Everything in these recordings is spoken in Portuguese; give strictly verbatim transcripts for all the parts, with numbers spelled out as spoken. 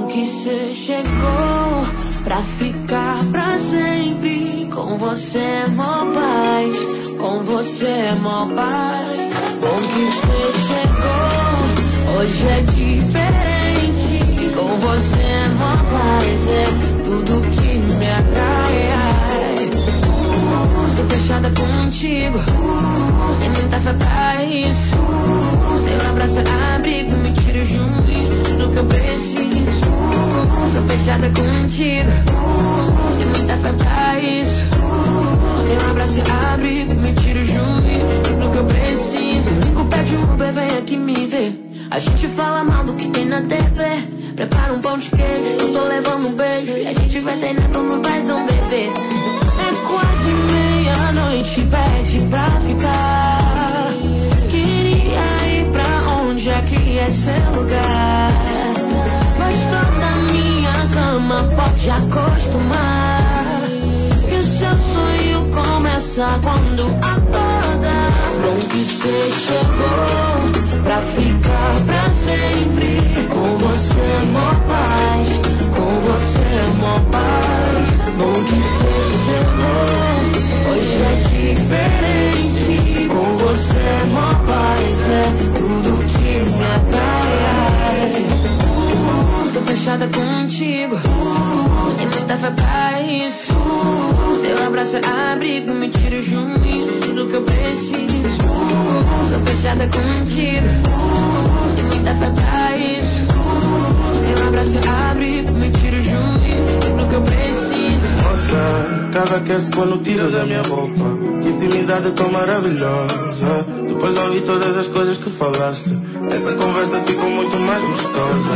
que cê chegou pra ficar pra sempre. Com você é mó paz, com você é mó paz. Bom que cê chegou, hoje é diferente. Com você é mó paz, é tudo que me atrai. uh, Tô fechada contigo, uh, tem muita fé pra isso. Teu abraço é abrigo, me tira o juízo, tudo que eu preciso. Tô fechada contigo, tem muita fé pra isso. Teu abraço é abrigo, me tira o juízo, tudo que eu preciso. Fico perto de um Uber, vem aqui me ver. A gente fala mal do que tem na T V. Prepara um pão de queijo, eu tô levando um beijo. E a gente vai treinar como faz um bebê. É quase meia-noite, pede pra ficar. Queria ir pra onde é que é seu lugar. Mas toda minha cama pode acostumar. E o seu sonho começa quando acorda. Bom que cê chegou pra ficar pra sempre. Com você é mó paz, com você é mó paz. Bom que cê chegou, hoje é diferente. Com você é mó paz, é tudo que me atrai. uh, Tô fechada contigo, uh, tem muita fé pra isso. uh, Teu abraço é abrigo, me tira o juízo, tudo que eu preciso. uh, Tô fechada contigo, uh, tem muita fé pra isso. uh, Teu abraço é abrigo, me tira o juízo, tudo que eu preciso. Nossa, casa aquece quando tiras a minha roupa. Que intimidade tão maravilhosa. Depois de ouvir todas as coisas que falaste, essa conversa ficou muito mais gostosa.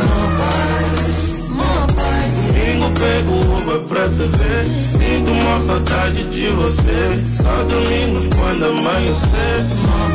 Domingo pego o Uber pra te ver. Sinto uma saudade de você. Só dormimos quando amanhecer.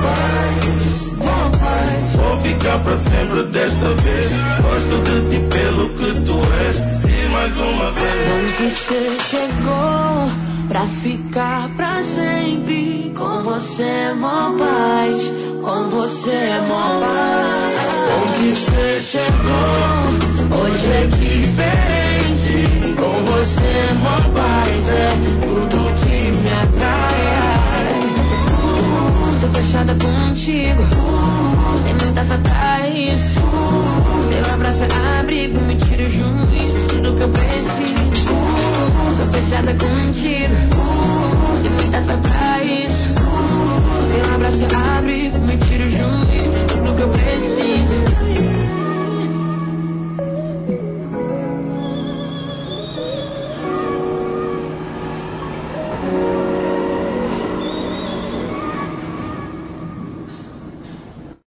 Vou ficar pra sempre desta vez. Gosto de ti pelo que tu és. E mais uma vez. Bom que cê chegou pra ficar pra sempre. Com você é mó paz, com você é mó paz. Bom que cê chegou, hoje é diferente. Com você é mó paz, é tudo que me atrai. uh, Tô fechada contigo, uh, tem muita fé pra isso. Teu abraço é abrigo, me tira o juízo, tudo que eu preciso. Tô fechada contigo, tem muita fé pra isso. Teu abraço é abrigo,